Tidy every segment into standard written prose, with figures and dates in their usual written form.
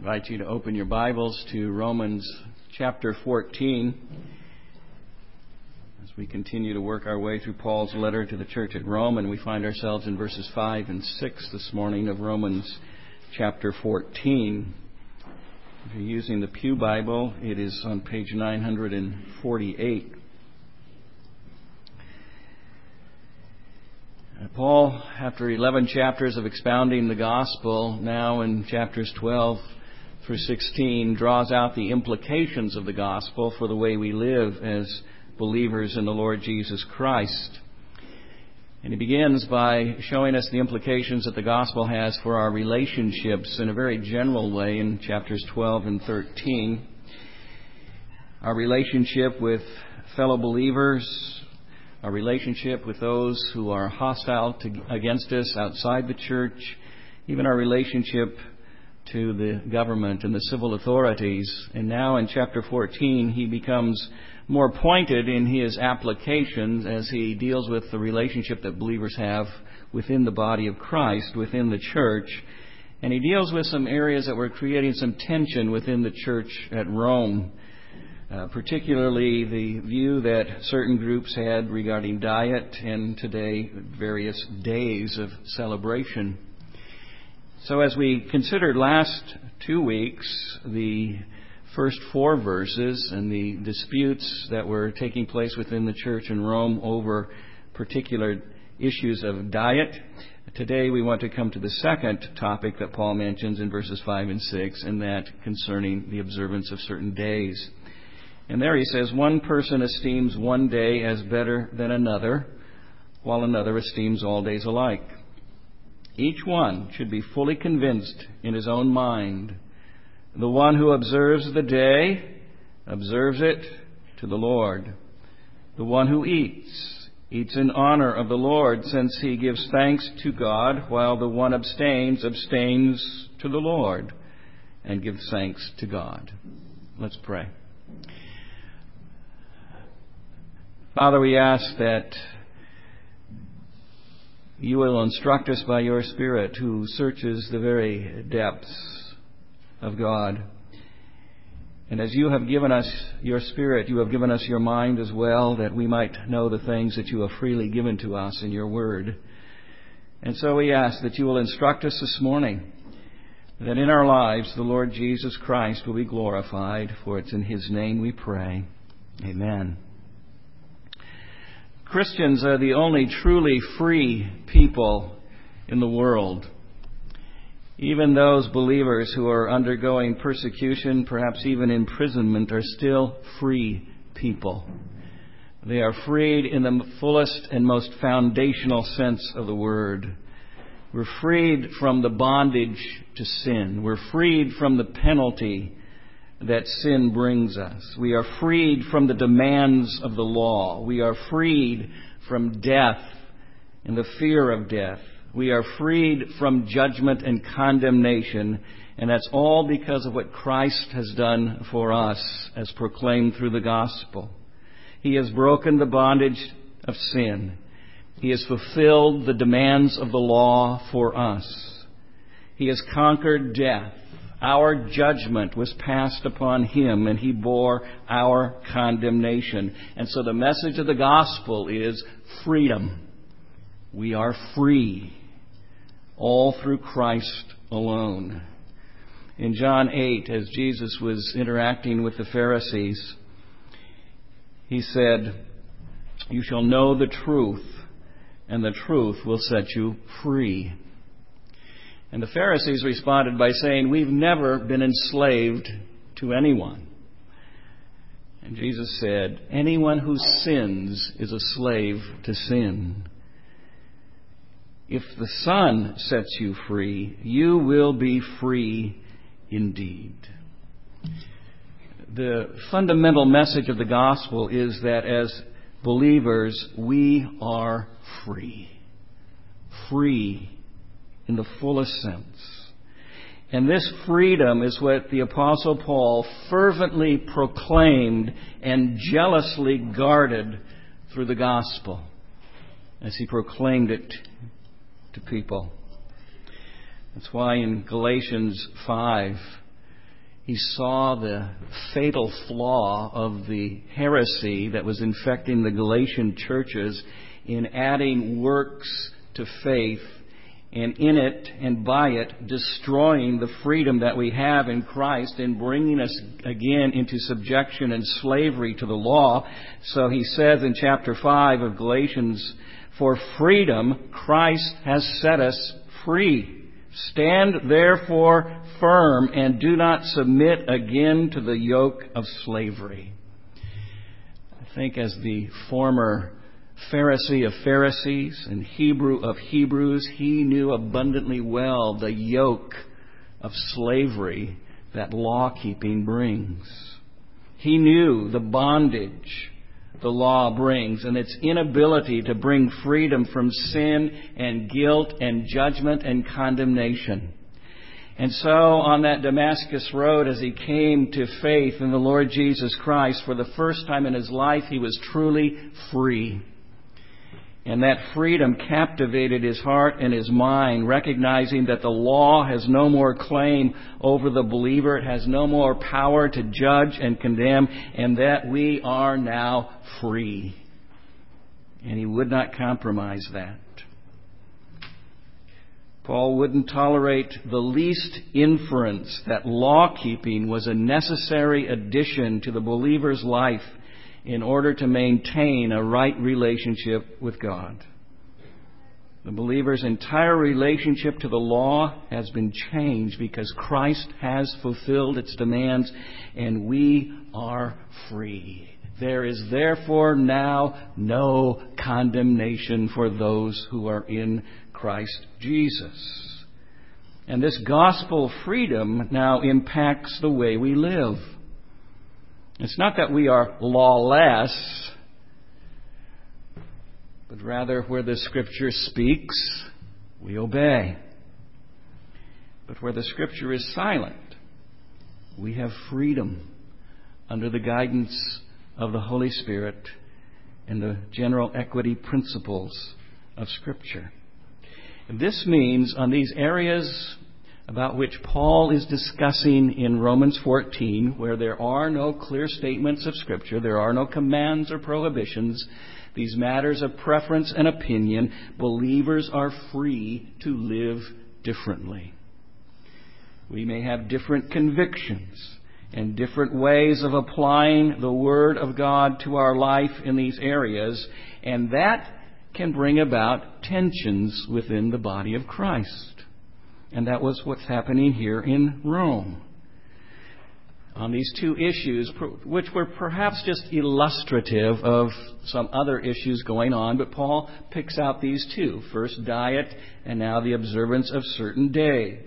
invite you to open your Bibles to Romans chapter 14 as we continue to work our way through Paul's letter to the church at Rome, and we find ourselves in verses 5 and 6 this morning of Romans chapter 14. If you're using the Pew Bible, it is on page 948. Paul, after 11 chapters of expounding the gospel, now in chapters 12 through 16, draws out the implications of the gospel for the way we live as believers in the Lord Jesus Christ. And he begins by showing us the implications that the gospel has for our relationships in a very general way in chapters 12 and 13. Our relationship with fellow believers, our relationship with those who are hostile against us outside the church, even our relationship to the government and the civil authorities. And now in chapter 14, he becomes more pointed in his applications as he deals with the relationship that believers have within the body of Christ, within the church. And he deals with some areas that were creating some tension within the church at Rome. Particularly the view that certain groups had regarding diet and today various days of celebration. So as we considered last 2 weeks the first 4 verses and the disputes that were taking place within the church in Rome over particular issues of diet, today we want to come to the second topic that Paul mentions in verses 5 and 6, and that concerning the observance of certain days. And there he says, one person esteems one day as better than another, while another esteems all days alike. Each one should be fully convinced in his own mind. The one who observes the day observes it to the Lord. The one who eats in honor of the Lord, since he gives thanks to God, while the one abstains to the Lord and gives thanks to God. Let's pray. Father, we ask that you will instruct us by your Spirit, who searches the very depths of God. And as you have given us your Spirit, you have given us your mind as well, that we might know the things that you have freely given to us in your word. And so we ask that you will instruct us this morning, that in our lives the Lord Jesus Christ will be glorified, for it's in his name we pray. Amen. Christians are the only truly free people in the world. Even those believers who are undergoing persecution, perhaps even imprisonment, are still free people. They are freed in the fullest and most foundational sense of the word. We're freed from the bondage to sin. We're freed from the penalty that sin brings us. We are freed from the demands of the law. We are freed from death and the fear of death. We are freed from judgment and condemnation, and that's all because of what Christ has done for us as proclaimed through the gospel. He has broken the bondage of sin. He has fulfilled the demands of the law for us. He has conquered death. Our judgment was passed upon him, and he bore our condemnation. And so the message of the gospel is freedom. We are free, all through Christ alone. In John 8, as Jesus was interacting with the Pharisees, he said, "You shall know the truth, and the truth will set you free." And the Pharisees responded by saying, "We've never been enslaved to anyone." And Jesus said, "Anyone who sins is a slave to sin. If the Son sets you free, you will be free indeed." The fundamental message of the gospel is that as believers, we are free. Free in the fullest sense. And this freedom is what the Apostle Paul fervently proclaimed and jealously guarded through the gospel as he proclaimed it to people. That's why in Galatians 5, he saw the fatal flaw of the heresy that was infecting the Galatian churches in adding works to faith, and in it and by it destroying the freedom that we have in Christ and bringing us again into subjection and slavery to the law. So he says in chapter 5 of Galatians, "For freedom Christ has set us free. Stand therefore firm and do not submit again to the yoke of slavery." I think as the former Pharisee of Pharisees and Hebrew of Hebrews, he knew abundantly well the yoke of slavery that law-keeping brings. He knew the bondage the law brings and its inability to bring freedom from sin and guilt and judgment and condemnation. And so on that Damascus road, as he came to faith in the Lord Jesus Christ, for the first time in his life, he was truly free. And that freedom captivated his heart and his mind, recognizing that the law has no more claim over the believer. It has no more power to judge and condemn, and that we are now free. And he would not compromise that. Paul wouldn't tolerate the least inference that law-keeping was a necessary addition to the believer's life in order to maintain a right relationship with God. The believer's entire relationship to the law has been changed because Christ has fulfilled its demands and we are free. There is therefore now no condemnation for those who are in Christ Jesus. And this gospel freedom now impacts the way we live. It's not that we are lawless, but rather where the Scripture speaks, we obey. But where the Scripture is silent, we have freedom under the guidance of the Holy Spirit and the general equity principles of Scripture. And this means on these areas about which Paul is discussing in Romans 14, where there are no clear statements of Scripture, there are no commands or prohibitions, these matters of preference and opinion, believers are free to live differently. We may have different convictions and different ways of applying the Word of God to our life in these areas, and that can bring about tensions within the body of Christ. And that was what's happening here in Rome. On these two issues, which were perhaps just illustrative of some other issues going on, but Paul picks out these two. First, diet, and now the observance of certain days.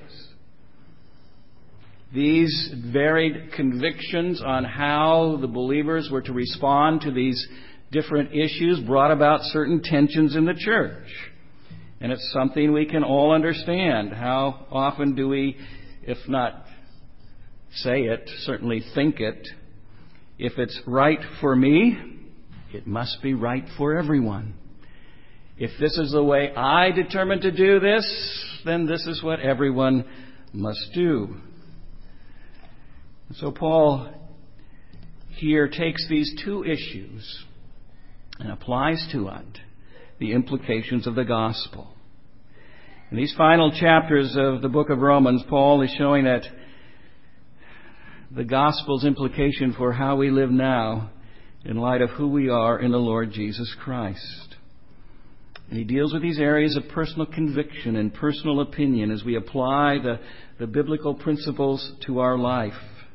These varied convictions on how the believers were to respond to these different issues brought about certain tensions in the church. And it's something we can all understand. How often do we, if not say it, certainly think it? If it's right for me, it must be right for everyone. If this is the way I determine to do this, then this is what everyone must do. So Paul here takes these two issues and applies to it the implications of the gospel. In these final chapters of the book of Romans, Paul is showing that the gospel's implication for how we live now in light of who we are in the Lord Jesus Christ. And he deals with these areas of personal conviction and personal opinion as we apply the biblical principles to our life.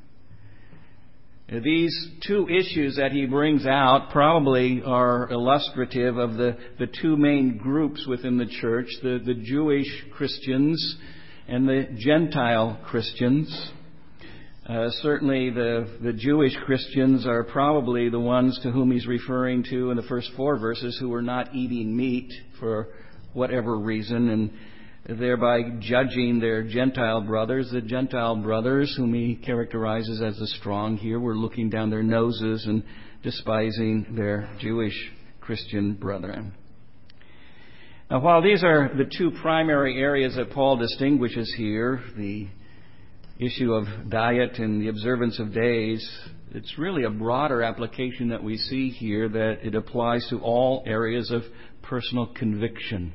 These two issues that he brings out probably are illustrative of the two main groups within the church, the Jewish Christians and the Gentile Christians. Certainly the Jewish Christians are probably the ones to whom he's referring to in the first 4 verses who were not eating meat for whatever reason, and thereby judging their Gentile brothers. The Gentile brothers, whom he characterizes as the strong here, were looking down their noses and despising their Jewish Christian brethren. Now, while these are the two primary areas that Paul distinguishes here, the issue of diet and the observance of days, it's really a broader application that we see here, that it applies to all areas of personal conviction.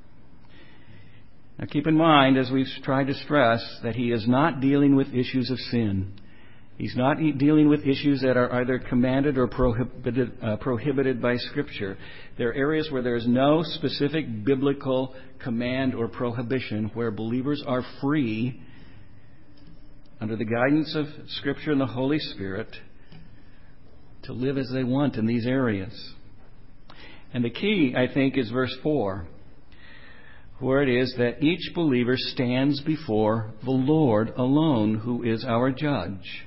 Now keep in mind, as we've tried to stress, that he is not dealing with issues of sin. He's not dealing with issues that are either commanded or prohibited by Scripture. There are areas where there is no specific biblical command or prohibition, where believers are free, under the guidance of Scripture and the Holy Spirit, to live as they want in these areas. And the key, I think, is verse 4, where it is that each believer stands before the Lord alone, who is our judge.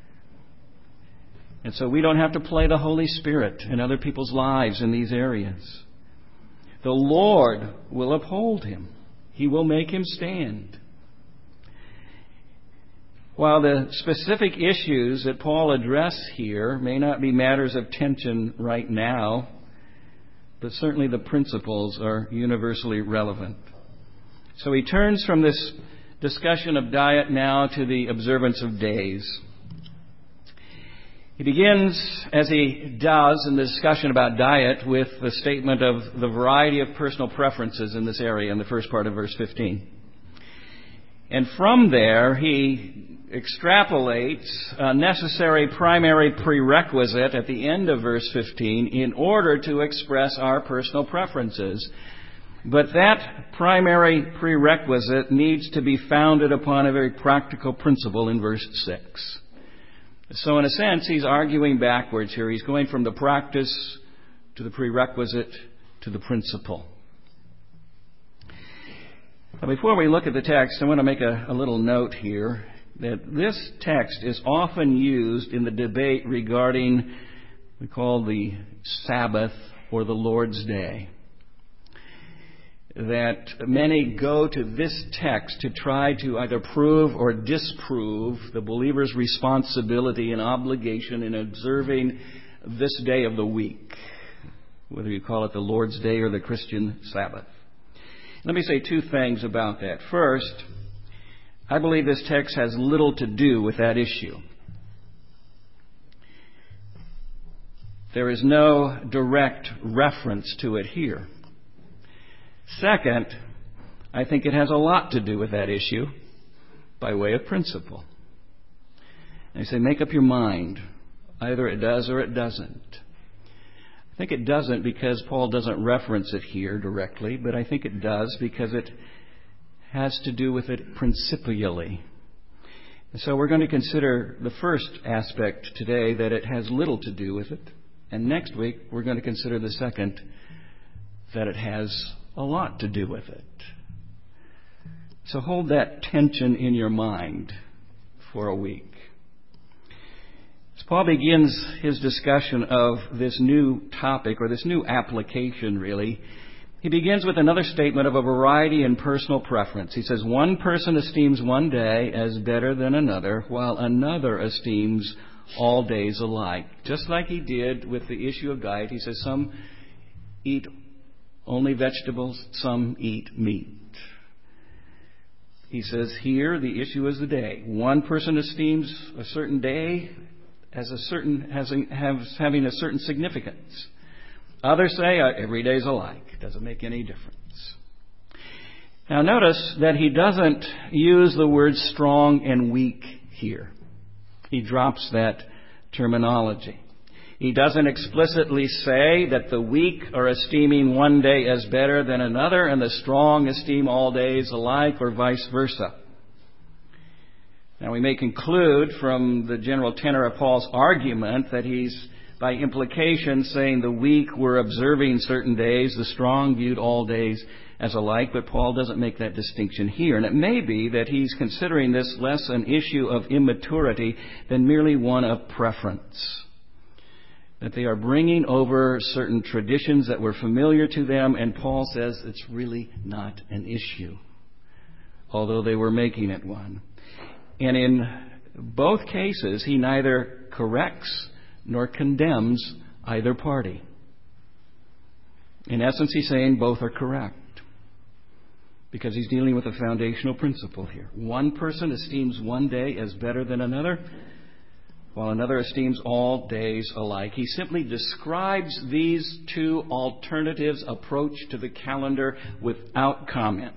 And so we don't have to play the Holy Spirit in other people's lives in these areas. The Lord will uphold him. He will make him stand. While the specific issues that Paul addressed here may not be matters of tension right now, but certainly the principles are universally relevant. So he turns from this discussion of diet now to the observance of days. He begins, as he does in the discussion about diet, with the statement of the variety of personal preferences in this area in the first part of verse 15. And from there, he extrapolates a necessary primary prerequisite at the end of verse 15 in order to express our personal preferences. But that primary prerequisite needs to be founded upon a very practical principle in verse 6. So in a sense, he's arguing backwards here. He's going from the practice to the prerequisite to the principle. Now, before we look at the text, I want to make a little note here that this text is often used in the debate regarding we call the Sabbath or the Lord's Day. That many go to this text to try to either prove or disprove the believer's responsibility and obligation in observing this day of the week, whether you call it the Lord's Day or the Christian Sabbath. Let me say two things about that. First, I believe this text has little to do with that issue. There is no direct reference to it here. Second, I think it has a lot to do with that issue by way of principle. And I say, make up your mind. Either it does or it doesn't. I think it doesn't because Paul doesn't reference it here directly, but I think it does because it has to do with it principially. And so we're going to consider the first aspect today, that it has little to do with it. And next week, we're going to consider the second, that it has a lot to do with it. So hold that tension in your mind for a week. As Paul begins his discussion of this new topic, or this new application really, he begins with another statement of a variety in personal preference. He says, one person esteems one day as better than another, while another esteems all days alike. Just like he did with the issue of diet, he says some eat only vegetables, some eat meat. He says here the issue is the day. One person esteems a certain day as having a certain significance. Others say every day is alike. It doesn't make any difference. Now notice that he doesn't use the words strong and weak here. He drops that terminology. He doesn't explicitly say that the weak are esteeming one day as better than another and the strong esteem all days alike, or vice versa. Now we may conclude from the general tenor of Paul's argument that he's by implication saying the weak were observing certain days, the strong viewed all days as alike, but Paul doesn't make that distinction here. And it may be that he's considering this less an issue of immaturity than merely one of preference. That they are bringing over certain traditions that were familiar to them, and Paul says it's really not an issue, although they were making it one. And in both cases, he neither corrects nor condemns either party. In essence, he's saying both are correct. because he's dealing with a foundational principle here. One person esteems one day as better than another, while another esteems all days alike. He simply describes these two alternatives' approach to the calendar without comment.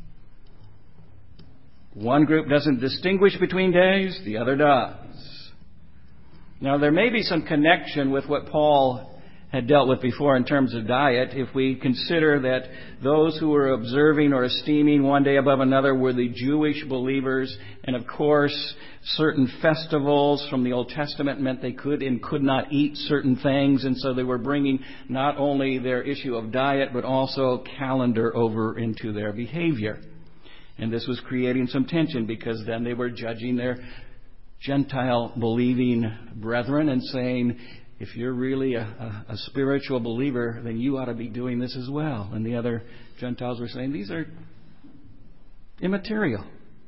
One group doesn't distinguish between days, the other does. Now, there may be some connection with what Paul had dealt with before in terms of diet, if we consider that those who were observing or esteeming one day above another were the Jewish believers, and of course certain festivals from the Old Testament meant they could and could not eat certain things, and so they were bringing not only their issue of diet but also calendar over into their behavior. And this was creating some tension, because then they were judging their Gentile believing brethren and saying, if you're really a spiritual believer, then you ought to be doing this as well. And the other Gentiles were saying, these are immaterial.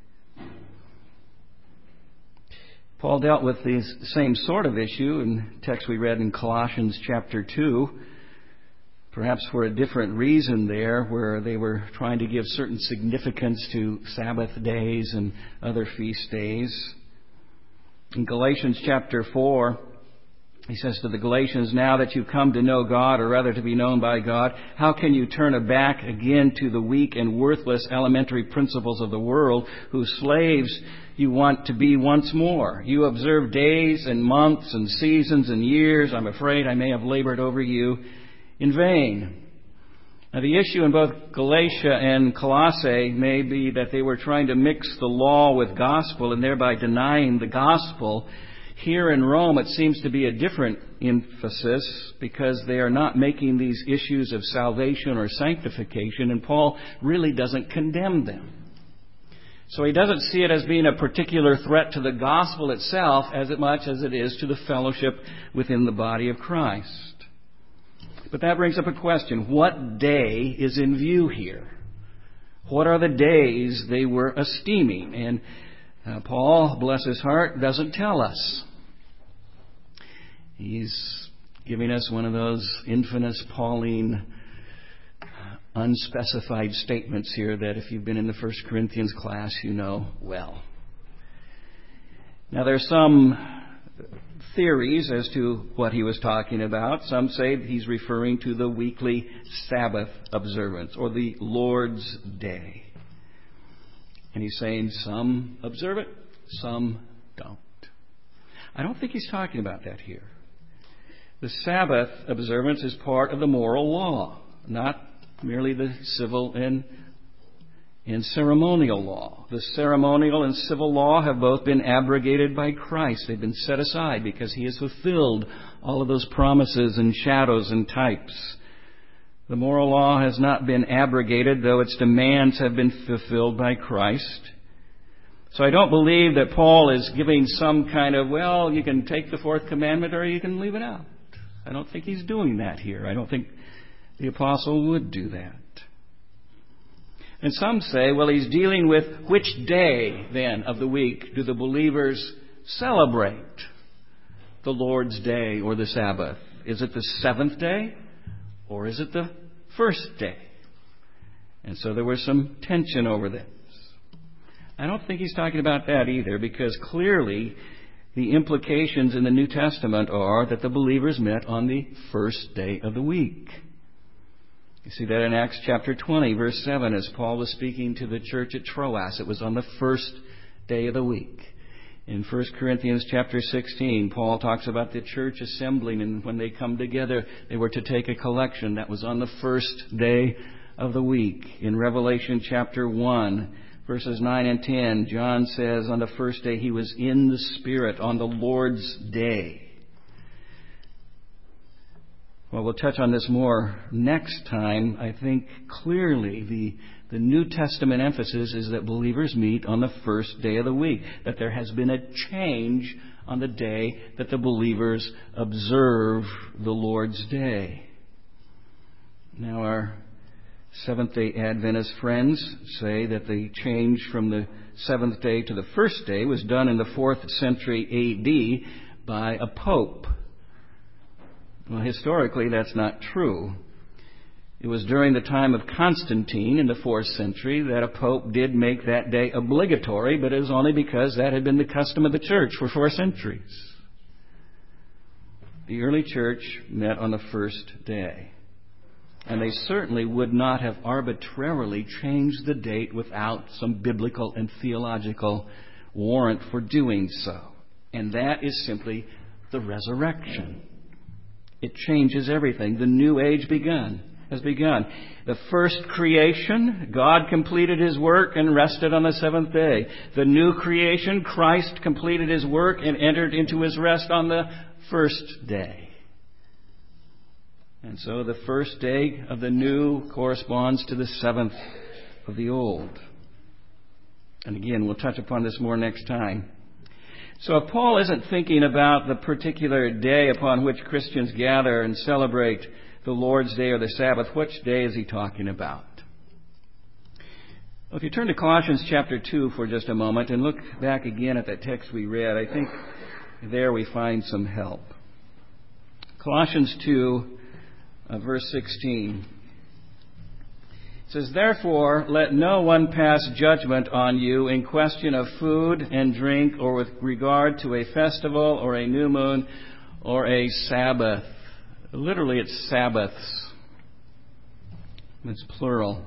Paul dealt with this same sort of issue in the text we read in Colossians chapter 2, perhaps for a different reason there, where they were trying to give certain significance to Sabbath days and other feast days. In Galatians chapter 4, he says to the Galatians, now that you've come to know God, or rather to be known by God, how can you turn back again to the weak and worthless elementary principles of the world, whose slaves you want to be once more? You observe days and months and seasons and years. I'm afraid I may have labored over you in vain. Now, the issue in both Galatia and Colossae may be that they were trying to mix the law with gospel and thereby denying the gospel. Here in Rome, it seems to be a different emphasis, because they are not making these issues of salvation or sanctification, and Paul really doesn't condemn them. So he doesn't see it as being a particular threat to the gospel itself as much as it is to the fellowship within the body of Christ. But that brings up a question. What day is in view here? What are the days they were esteeming? And Paul, bless his heart, doesn't tell us. He's giving us one of those infamous Pauline unspecified statements here that if you've been in the 1 Corinthians class, you know well. Now, there's some theories as to what he was talking about. Some say he's referring to the weekly Sabbath observance, or the Lord's Day. And he's saying some observe it, some don't. I don't think he's talking about that here. The Sabbath observance is part of the moral law, not merely the civil and ceremonial law. The ceremonial and civil law have both been abrogated by Christ. They've been set aside because he has fulfilled all of those promises and shadows and types. The moral law has not been abrogated, though its demands have been fulfilled by Christ. So I don't believe that Paul is giving some kind of, well, you can take the fourth commandment or you can leave it out. I don't think he's doing that here. I don't think the apostle would do that. And some say, well, he's dealing with which day, then, of the week do the believers celebrate the Lord's Day or the Sabbath? Is it the seventh day or is it the first day? And so there was some tension over this. I don't think he's talking about that either, because clearly the implications in the New Testament are that the believers met on the first day of the week. You see that in Acts chapter 20, verse 7, as Paul was speaking to the church at Troas. It was on the first day of the week. In 1 Corinthians chapter 16, Paul talks about the church assembling, and when they come together, they were to take a collection. That was on the first day of the week. In Revelation chapter 1, verses 9 and 10, John says on the first day he was in the Spirit on the Lord's day. Well, we'll touch on this more next time. I think clearly the New Testament emphasis is that believers meet on the first day of the week, that there has been a change on the day that the believers observe the Lord's Day. Now, our Seventh-day Adventist friends say that the change from the seventh day to the first day was done in the 4th century A.D. by a pope. Well, historically, that's not true. It was during the time of Constantine in the 4th century that a pope did make that day obligatory, but it was only because that had been the custom of the church for 4 centuries. The early church met on the first day, and they certainly would not have arbitrarily changed the date without some biblical and theological warrant for doing so. And that is simply the resurrection. It changes everything. The new age has begun. The first creation, God completed His work and rested on the 7th day. The new creation, Christ completed His work and entered into His rest on the first day. And so the first day of the new corresponds to the 7th of the old. And again, we'll touch upon this more next time. So if Paul isn't thinking about the particular day upon which Christians gather and celebrate the Lord's Day or the Sabbath, which day is he talking about? Well, if you turn to Colossians chapter 2 for just a moment and look back again at that text we read, I think there we find some help. Colossians 2, verse 16. It says, "Therefore, let no one pass judgment on you in question of food and drink, or with regard to a festival, or a new moon, or a Sabbath." Literally, it's Sabbaths. It's plural.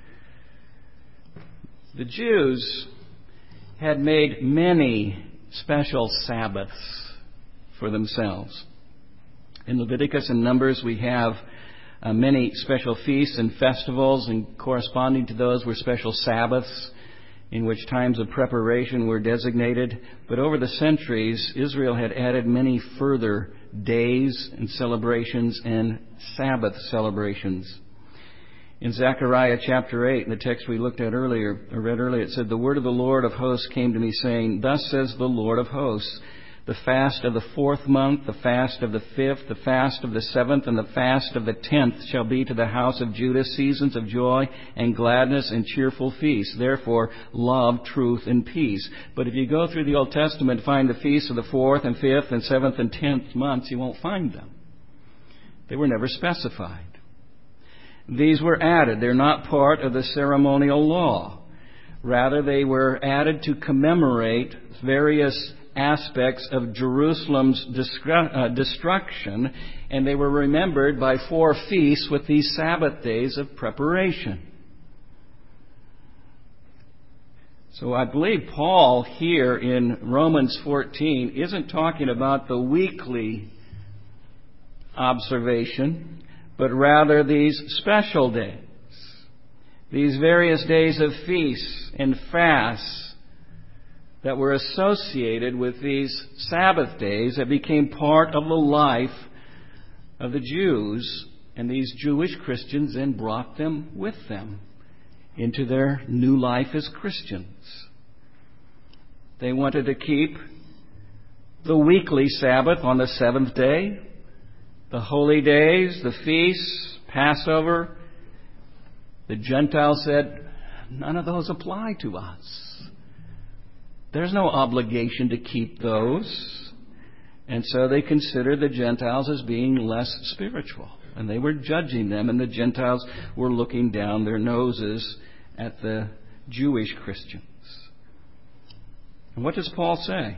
The Jews had made many special Sabbaths for themselves. In Leviticus and Numbers, we have many special feasts and festivals, and corresponding to those were special Sabbaths in which times of preparation were designated. But over the centuries, Israel had added many further days and celebrations and Sabbath celebrations. In Zechariah chapter 8, in the text we read earlier, it said, "The word of the Lord of hosts came to me, saying, Thus says the Lord of hosts, the fast of the 4th month, the fast of the 5th, the fast of the 7th, and the fast of the 10th shall be to the house of Judah seasons of joy and gladness and cheerful feasts. Therefore, love, truth, and peace." But if you go through the Old Testament and find the feasts of the 4th and 5th and 7th and 10th months, you won't find them. They were never specified. These were added. They're not part of the ceremonial law. Rather, they were added to commemorate various aspects of Jerusalem's destruction, and they were remembered by 4 feasts with these Sabbath days of preparation. So I believe Paul here in Romans 14 isn't talking about the weekly observation, but rather these special days, these various days of feasts and fasts that were associated with these Sabbath days that became part of the life of the Jews. And these Jewish Christians then brought them with them into their new life as Christians. They wanted to keep the weekly Sabbath on the 7th day, the holy days, the feasts, Passover. The Gentiles said, none of those apply to us. There's no obligation to keep those. And so they considered the Gentiles as being less spiritual. And they were judging them, and the Gentiles were looking down their noses at the Jewish Christians. And what does Paul say?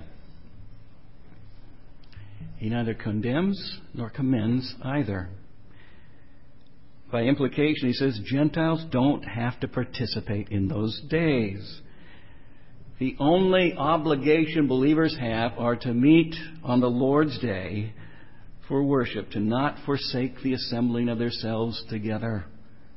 He neither condemns nor commends either. By implication, he says Gentiles don't have to participate in those days. The only obligation believers have are to meet on the Lord's Day for worship, to not forsake the assembling of themselves together.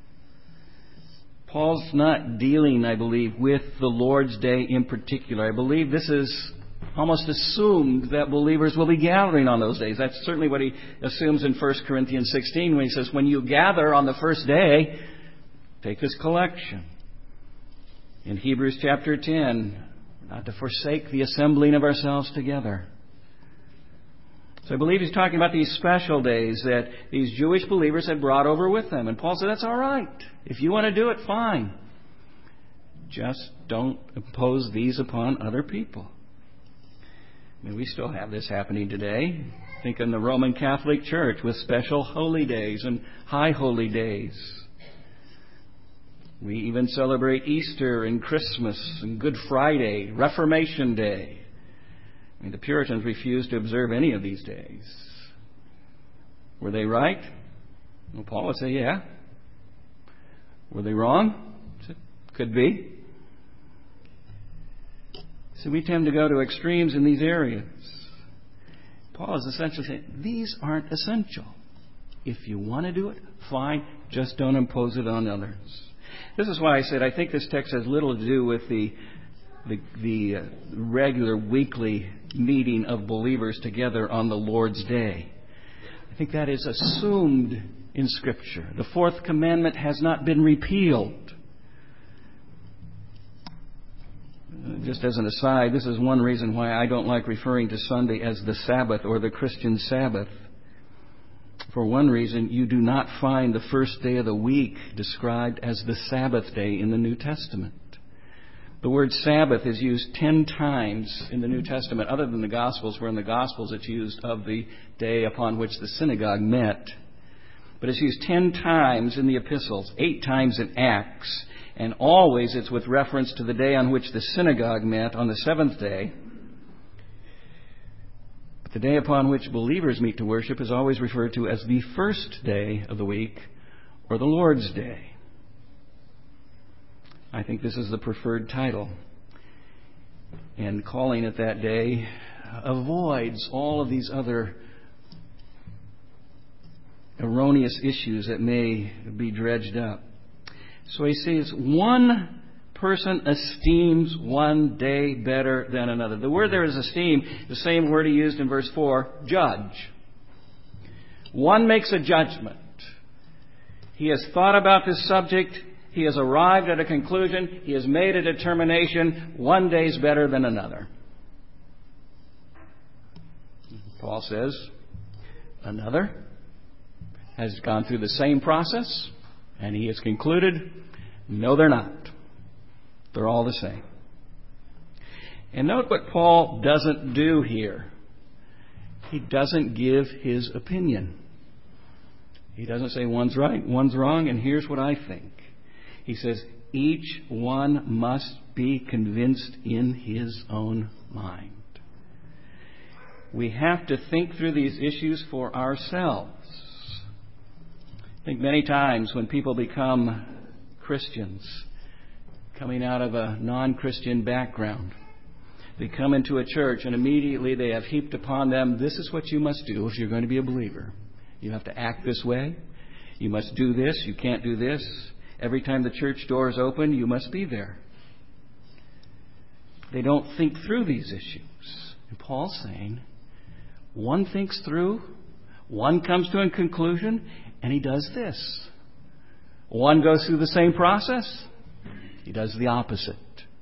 Paul's not dealing, I believe, with the Lord's Day in particular. I believe this is almost assumed that believers will be gathering on those days. That's certainly what he assumes in 1 Corinthians 16 when he says, when you gather on the first day, take this collection. In Hebrews chapter 10, not to forsake the assembling of ourselves together. So I believe he's talking about these special days that these Jewish believers had brought over with them. And Paul said, that's all right. If you want to do it, fine. Just don't impose these upon other people. I mean, we still have this happening today. Think in the Roman Catholic Church with special holy days and high holy days. We even celebrate Easter and Christmas and Good Friday, Reformation Day. I mean, the Puritans refused to observe any of these days. Were they right? Well, Paul would say, yeah. Were they wrong? Could be. So we tend to go to extremes in these areas. Paul is essentially saying, these aren't essential. If you want to do it, fine. Just don't impose it on others. This is why I said I think this text has little to do with the regular weekly meeting of believers together on the Lord's Day. I think that is assumed in Scripture. The fourth commandment has not been repealed. Just as an aside, this is one reason why I don't like referring to Sunday as the Sabbath or the Christian Sabbath. For one reason, you do not find the first day of the week described as the Sabbath day in the New Testament. The word Sabbath is used 10 times in the New Testament, other than the Gospels, where in the Gospels it's used of the day upon which the synagogue met. But it's used 10 times in the epistles, 8 times in Acts, and always it's with reference to the day on which the synagogue met on the seventh day. But the day upon which believers meet to worship is always referred to as the first day of the week, or the Lord's Day. I think this is the preferred title. And calling it that day avoids all of these other erroneous issues that may be dredged up. So he says, one person esteems one day better than another. The word there is esteem, the same word he used in verse 4, judge. One makes a judgment. He has thought about this subject. He has arrived at a conclusion. He has made a determination. One day's better than another. Paul says, another has gone through the same process, and he has concluded, no, they're not. They're all the same. And note what Paul doesn't do here. He doesn't give his opinion. He doesn't say one's right, one's wrong, and here's what I think. He says, each one must be convinced in his own mind. We have to think through these issues for ourselves. I think many times when people become Christians, coming out of a non-Christian background, they come into a church and immediately they have heaped upon them, this is what you must do if you're going to be a believer. You have to act this way. You must do this. You can't do this. Every time the church door is open, you must be there. They don't think through these issues. And Paul's saying, one thinks through, one comes to a conclusion, and he does this. One goes through the same process, he does the opposite.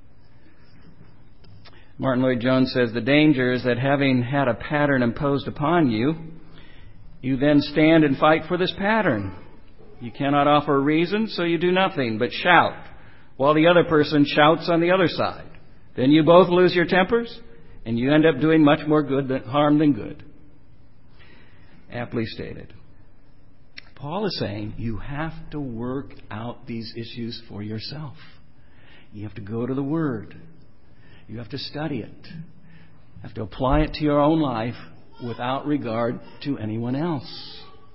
Martin Lloyd-Jones says, the danger is that having had a pattern imposed upon you, you then stand and fight for this pattern. You cannot offer a reason, so you do nothing but shout, while the other person shouts on the other side. Then you both lose your tempers, and you end up doing much more harm than good. Aptly stated. Paul is saying you have to work out these issues for yourself. You have to go to the Word. You have to study it. You have to apply it to your own life without regard to anyone else.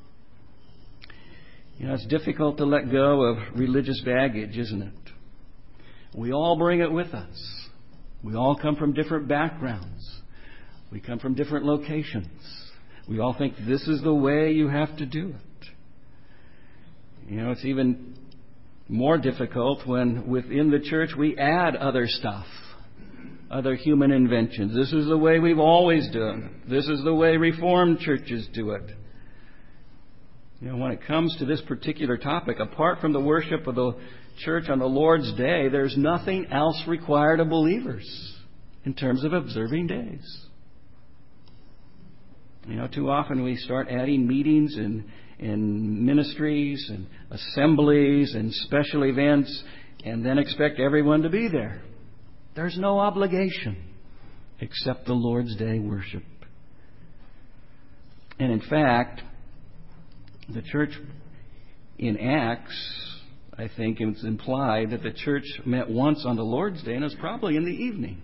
You know, it's difficult to let go of religious baggage, isn't it? We all bring it with us. We all come from different backgrounds. We come from different locations. We all think this is the way you have to do it. You know, it's even more difficult when within the church we add other stuff, other human inventions. This is the way we've always done it. This is the way Reformed churches do it. You know, when it comes to this particular topic, apart from the worship of the church on the Lord's Day, there's nothing else required of believers in terms of observing days. You know, too often we start adding meetings and ministries and assemblies and special events and then expect everyone to be there. There's no obligation except the Lord's Day worship. And in fact, the church in Acts I think it's implied that the church met once on the Lord's Day, and it was probably in the evening.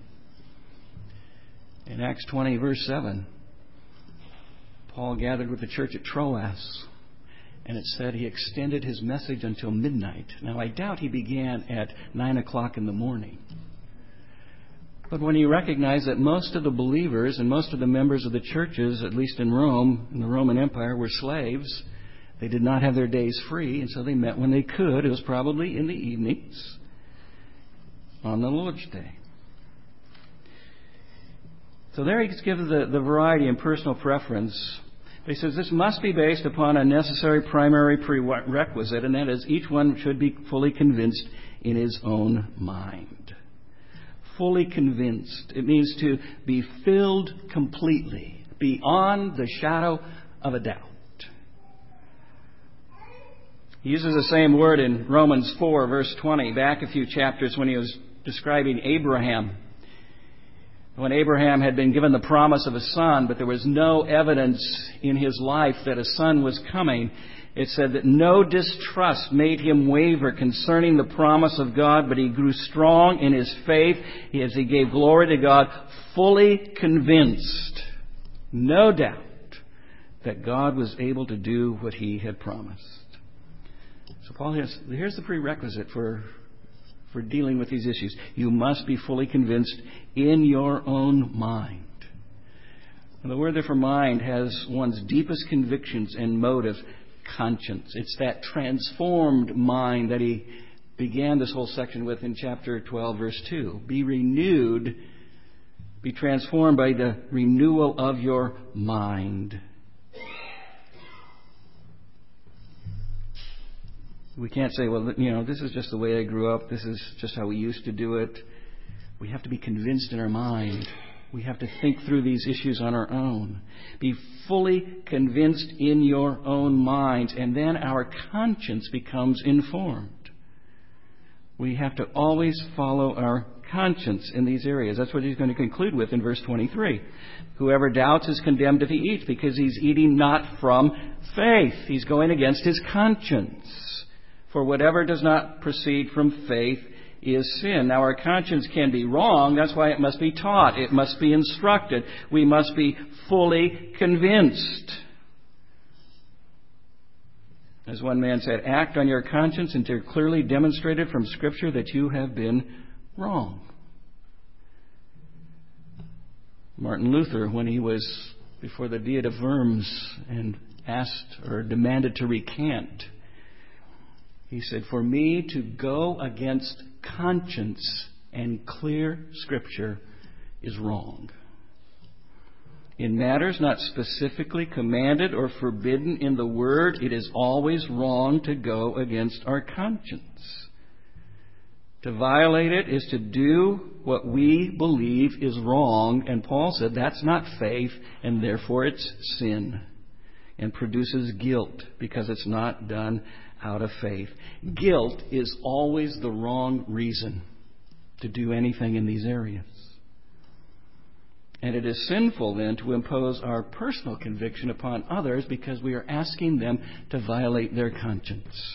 In Acts 20, verse 7, Paul gathered with the church at Troas, and it said he extended his message until midnight. Now, I doubt he began at 9 o'clock in the morning. But when he recognized that most of the believers and most of the members of the churches, at least in Rome, in the Roman Empire, were slaves, they did not have their days free, and so they met when they could. It was probably in the evenings on the Lord's Day. So there he gives the variety and personal preference. He says this must be based upon a necessary primary prerequisite, and that is each one should be fully convinced in his own mind. Fully convinced. It means to be filled completely, beyond the shadow of a doubt. He uses the same word in Romans 4, verse 20, back a few chapters when he was describing Abraham. When Abraham had been given the promise of a son, but there was no evidence in his life that a son was coming, it said that no distrust made him waver concerning the promise of God, but he grew strong in his faith as he gave glory to God, fully convinced, no doubt, that God was able to do what he had promised. So Paul, here's the prerequisite for dealing with these issues. You must be fully convinced in your own mind. And the word there for mind has one's deepest convictions and motive, conscience. It's that transformed mind that he began this whole section with in chapter 12, verse 2. Be renewed, be transformed by the renewal of your mind. We can't say, well, this is just the way I grew up. This is just how we used to do it. We have to be convinced in our mind. We have to think through these issues on our own. Be fully convinced in your own mind, and then our conscience becomes informed. We have to always follow our conscience in these areas. That's what he's going to conclude with in verse 23. Whoever doubts is condemned if he eats, because he's eating not from faith. He's going against his conscience. For whatever does not proceed from faith is sin. Now, our conscience can be wrong. That's why it must be taught. It must be instructed. We must be fully convinced. As one man said, act on your conscience until clearly demonstrated from Scripture that you have been wrong. Martin Luther, when he was before the Diet of Worms and asked or demanded to recant, he said, for me to go against conscience and clear Scripture is wrong. In matters not specifically commanded or forbidden in the Word, it is always wrong to go against our conscience. To violate it is to do what we believe is wrong, and Paul said that's not faith, and therefore it's sin, and produces guilt because it's not done out of faith. Guilt is always the wrong reason to do anything in these areas. And it is sinful then to impose our personal conviction upon others because we are asking them to violate their conscience.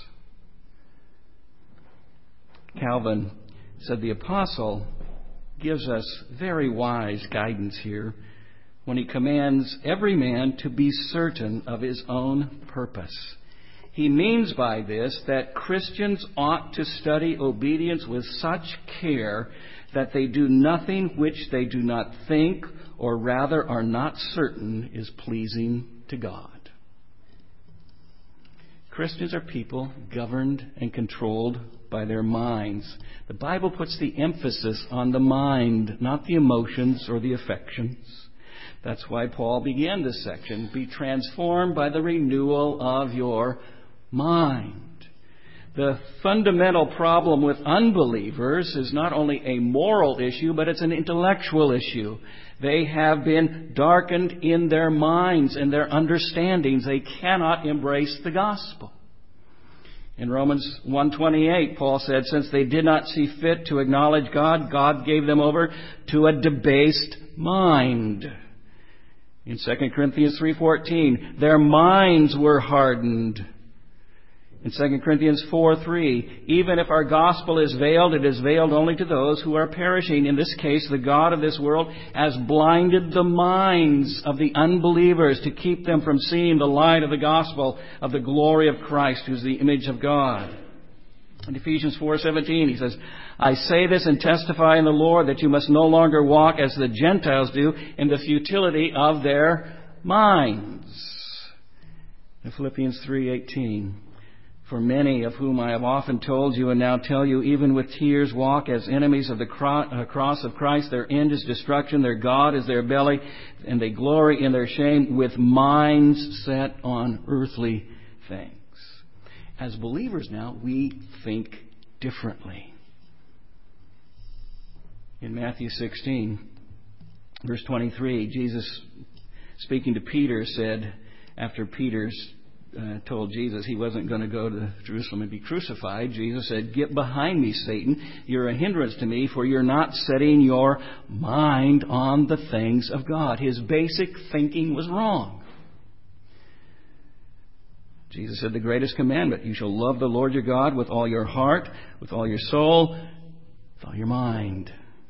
Calvin said the apostle gives us very wise guidance here when he commands every man to be certain of his own purpose. He means by this that Christians ought to study obedience with such care that they do nothing which they do not think, or rather are not certain, is pleasing to God. Christians are people governed and controlled by their minds. The Bible puts the emphasis on the mind, not the emotions or the affections. That's why Paul began this section. Be transformed by the renewal of your mind. The fundamental problem with unbelievers is not only a moral issue, but it's an intellectual issue. They have been darkened in their minds and their understandings. They cannot embrace the gospel. In Romans 1:28, Paul said, since they did not see fit to acknowledge God, God gave them over to a debased mind. In 2 Corinthians 3:14, their minds were hardened. In 2 Corinthians 4:3, even if our gospel is veiled, it is veiled only to those who are perishing. In this case, the God of this world has blinded the minds of the unbelievers to keep them from seeing the light of the gospel of the glory of Christ, who is the image of God. In Ephesians 4:17, he says, I say this and testify in the Lord that you must no longer walk as the Gentiles do in the futility of their minds. In Philippians 3:18, for many of whom I have often told you and now tell you, even with tears, walk as enemies of the cross of Christ. Their end is destruction, their God is their belly, and they glory in their shame with minds set on earthly things. As believers now, we think differently. In Matthew 16, verse 23, Jesus, speaking to Peter, said, after Peter's told Jesus he wasn't going to go to Jerusalem and be crucified, Jesus said, get behind me, Satan. You're a hindrance to me, for you're not setting your mind on the things of God. His basic thinking was wrong. Jesus said, the greatest commandment, you shall love the Lord your God with all your heart, with all your soul, with all your mind.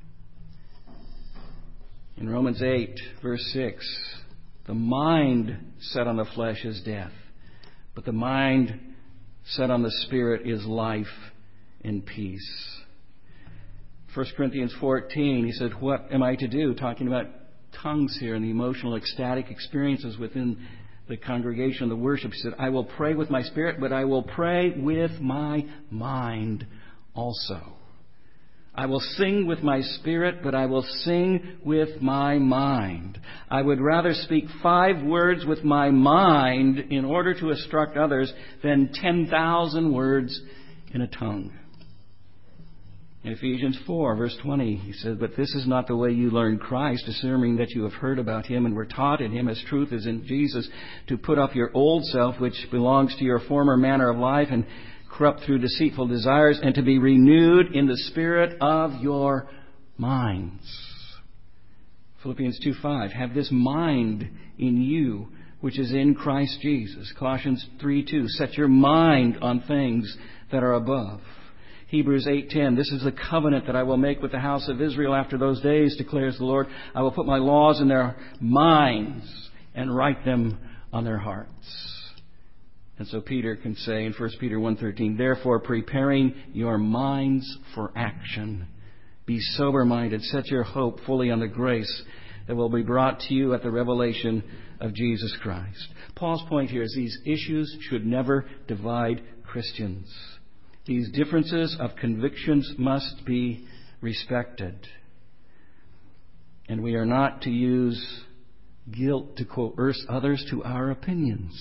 In Romans 8, verse 6, the mind set on the flesh is death, but the mind set on the Spirit is life and peace. 1 Corinthians 14, he said, what am I to do? Talking about tongues here and the emotional, ecstatic experiences within the congregation, the worship. He said, I will pray with my spirit, but I will pray with my mind also. I will sing with my spirit, but I will sing with my mind. I would rather speak 5 words with my mind in order to instruct others than 10,000 words in a tongue. In Ephesians 4, verse 20, he said, but this is not the way you learn Christ, assuming that you have heard about Him and were taught in Him as truth is in Jesus, to put off your old self, which belongs to your former manner of life and corrupt through deceitful desires, and to be renewed in the spirit of your minds. Philippians 2:5, have this mind in you, which is in Christ Jesus. Colossians 3:2, set your mind on things that are above. Hebrews 8:10, this is the covenant that I will make with the house of Israel after those days, declares the Lord. I will put my laws in their minds and write them on their hearts. And so Peter can say in 1 Peter 1:13, therefore, preparing your minds for action, be sober-minded, set your hope fully on the grace that will be brought to you at the revelation of Jesus Christ. Paul's point here is these issues should never divide Christians. These differences of convictions must be respected. And we are not to use guilt to coerce others to our opinions.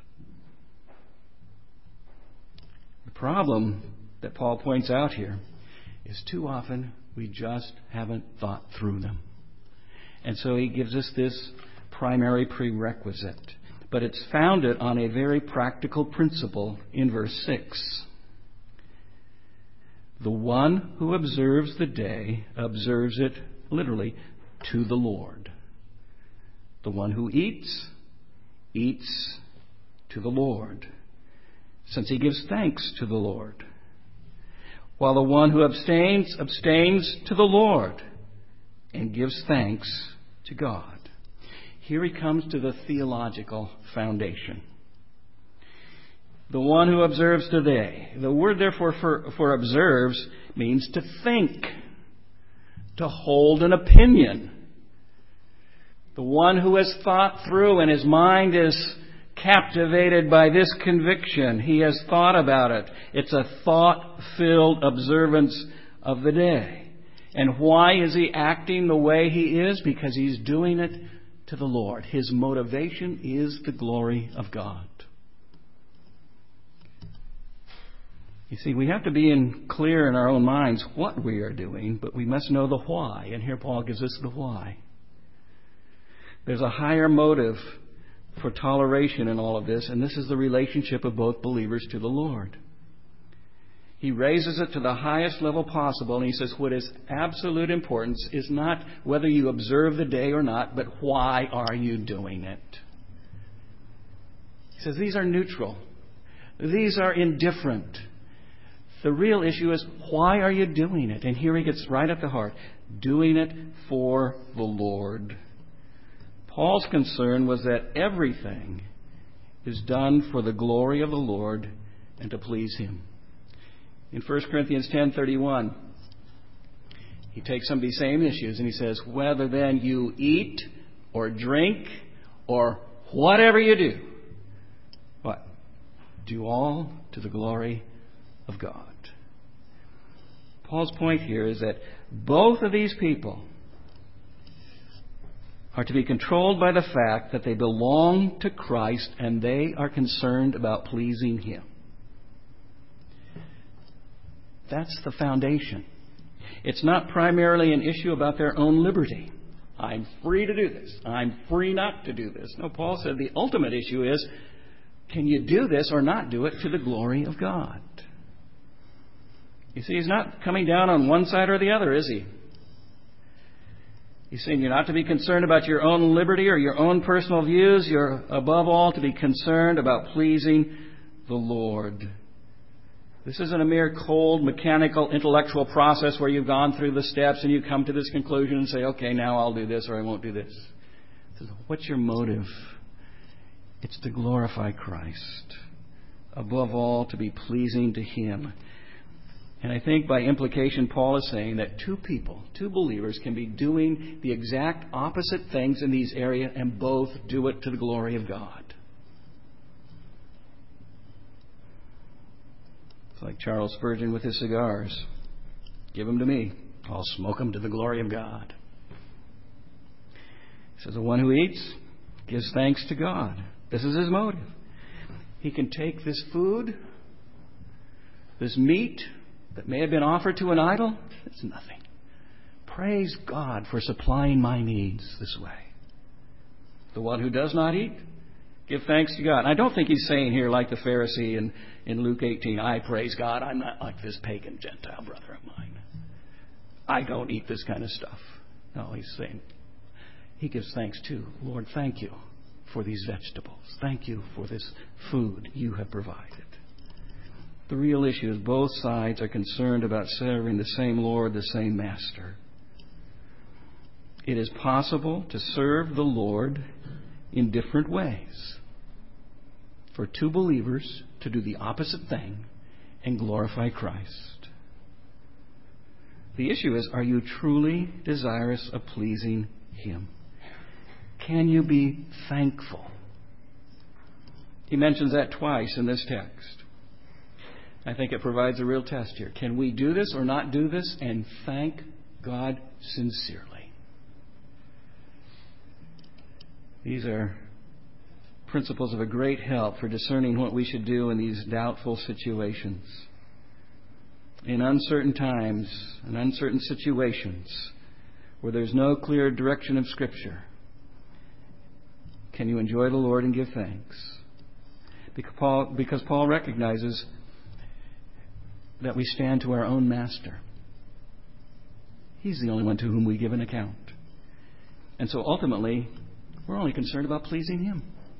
The problem that Paul points out here is too often we just haven't thought through them. And so he gives us this primary prerequisite. But it's founded on a very practical principle in verse 6. The one who observes the day observes it literally to the Lord. The one who eats, eats to the Lord, since he gives thanks to the Lord. While the one who abstains, abstains to the Lord and gives thanks to God. Here he comes to the theological foundation. The one who observes today. The word, therefore, for observes means to think, to hold an opinion. The one who has thought through and his mind is captivated by this conviction. He has thought about it. It's a thought-filled observance of the day. And why is he acting the way he is? Because he's doing it to the Lord. His motivation is the glory of God. You see, we have to be clear in our own minds what we are doing, but we must know the why. And here Paul gives us the why. There's a higher motive for toleration in all of this, and this is the relationship of both believers to the Lord. He raises it to the highest level possible, and he says what is absolute importance is not whether you observe the day or not, but why are you doing it? He says these are neutral. These are indifferent. The real issue is, why are you doing it? And here he gets right at the heart. Doing it for the Lord. Paul's concern was that everything is done for the glory of the Lord and to please Him. In 1 Corinthians 10:31, he takes some of these same issues and he says, whether then you eat or drink or whatever you do, what? Do all to the glory of God. Paul's point here is that both of these people are to be controlled by the fact that they belong to Christ and they are concerned about pleasing Him. That's the foundation. It's not primarily an issue about their own liberty. I'm free to do this. I'm free not to do this. No, Paul said the ultimate issue is, can you do this or not do it to the glory of God? You see, he's not coming down on one side or the other, is he? He's saying you're not to be concerned about your own liberty or your own personal views. You're above all to be concerned about pleasing the Lord. This isn't a mere cold, mechanical, intellectual process where you've gone through the steps and you come to this conclusion and say, okay, now I'll do this or I won't do this. What's your motive? It's to glorify Christ. Above all, to be pleasing to Him. And I think by implication, Paul is saying that two believers, can be doing the exact opposite things in these areas and both do it to the glory of God. It's like Charles Spurgeon with his cigars. Give them to me. I'll smoke them to the glory of God. He says the one who eats gives thanks to God. This is his motive. He can take this food, this meat that may have been offered to an idol. It's nothing. Praise God for supplying my needs this way. The one who does not eat, give thanks to God. And I don't think he's saying here like the Pharisee in Luke 18, I praise God, I'm not like this pagan Gentile brother of mine. I don't eat this kind of stuff. No, he's saying, he gives thanks too. Lord, thank you for these vegetables. Thank you for this food you have provided. The real issue is both sides are concerned about serving the same Lord, the same Master. It is possible to serve the Lord in different ways. For two believers to do the opposite thing and glorify Christ. The issue is, are you truly desirous of pleasing Him? Can you be thankful? He mentions that twice in this text. I think it provides a real test here. Can we do this or not do this and thank God sincerely? These are principles of a great help for discerning what we should do in these doubtful situations. In uncertain times and uncertain situations where there's no clear direction of Scripture, can you enjoy the Lord and give thanks? Because Paul recognizes that we stand to our own Master. He's the only one to whom we give an account. And so ultimately, we're only concerned about pleasing Him.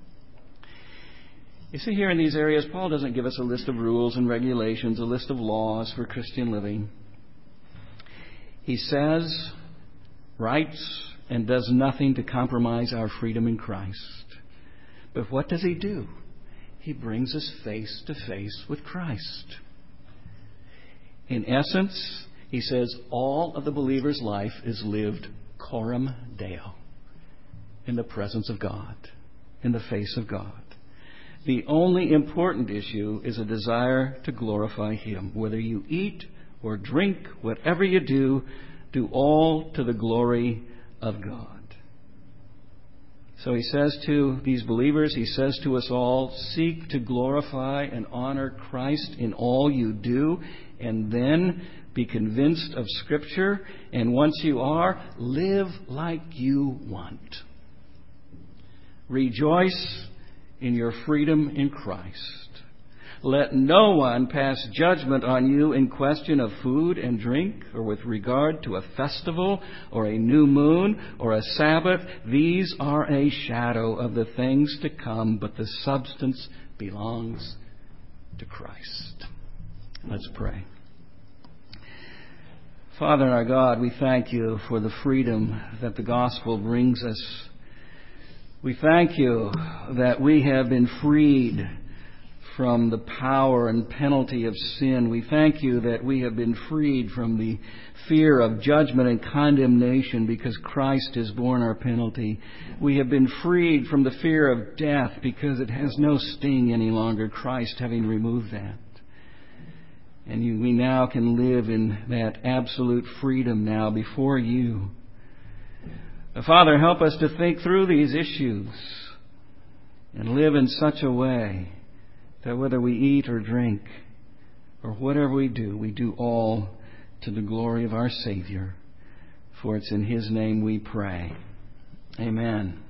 You see, here in these areas, Paul doesn't give us a list of rules and regulations, a list of laws for Christian living. He says, writes, and does nothing to compromise our freedom in Christ. But what does He do? He brings us face to face with Christ. In essence, he says all of the believer's life is lived coram Deo, in the presence of God, in the face of God. The only important issue is a desire to glorify Him. Whether you eat or drink, whatever you do all to the glory of God. So he says to these believers, he says to us all, seek to glorify and honor Christ in all you do, and then be convinced of Scripture, and once you are, live like you want. Rejoice in your freedom in Christ. Let no one pass judgment on you in question of food and drink, or with regard to a festival, or a new moon, or a Sabbath. These are a shadow of the things to come, but the substance belongs to Christ. Let's pray. Father our God, we thank you for the freedom that the gospel brings us. We thank you that we have been freed from the power and penalty of sin. We thank you that we have been freed from the fear of judgment and condemnation because Christ has borne our penalty. We have been freed from the fear of death because it has no sting any longer, Christ having removed that. And we now can live in that absolute freedom now before you. Father, help us to think through these issues and live in such a way that whether we eat or drink or whatever we do all to the glory of our Savior. For it's in His name we pray. Amen.